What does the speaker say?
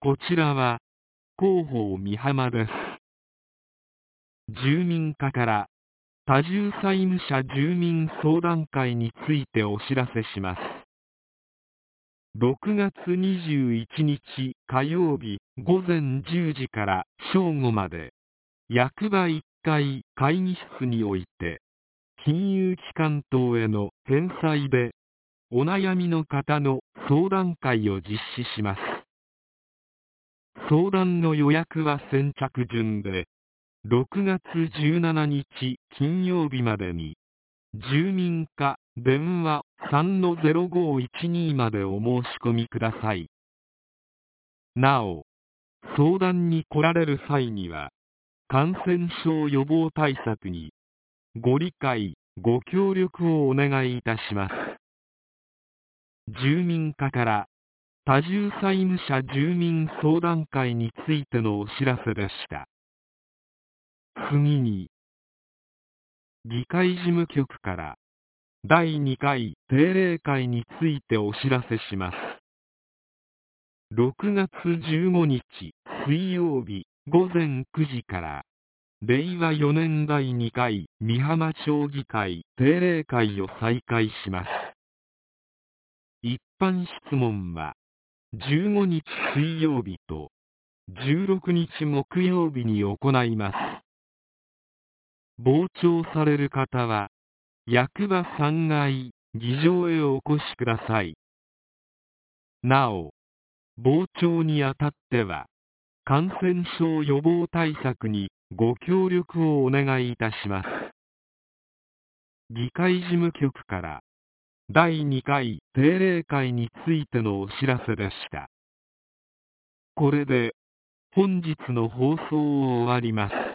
こちらは広報美浜です。住民課から多重債務者住民相談会についてお知らせします。6月21日火曜日午前10時から正午まで、役場1階会議室において、金融機関等への返済でお悩みの方の相談会を実施します。相談の予約は先着順で、6月17日金曜日までに、住民課電話 3-0512 までお申し込みください。なお、相談に来られる際には、感染症予防対策にご理解、ご協力をお願いいたします。住民課から多重債務者住民相談会についてのお知らせでした。次に、議会事務局から第2回定例会についてお知らせします。6月15日水曜日午前9時から令和4年第2回美浜町議会定例会を再開します。一般質問は15日水曜日と16日木曜日に行います。傍聴される方は役場3階議場へお越しください。なお、傍聴にあたっては感染症予防対策にご協力をお願いいたします。議会事務局から第2回定例会についてのお知らせでした。これで本日の放送を終わります。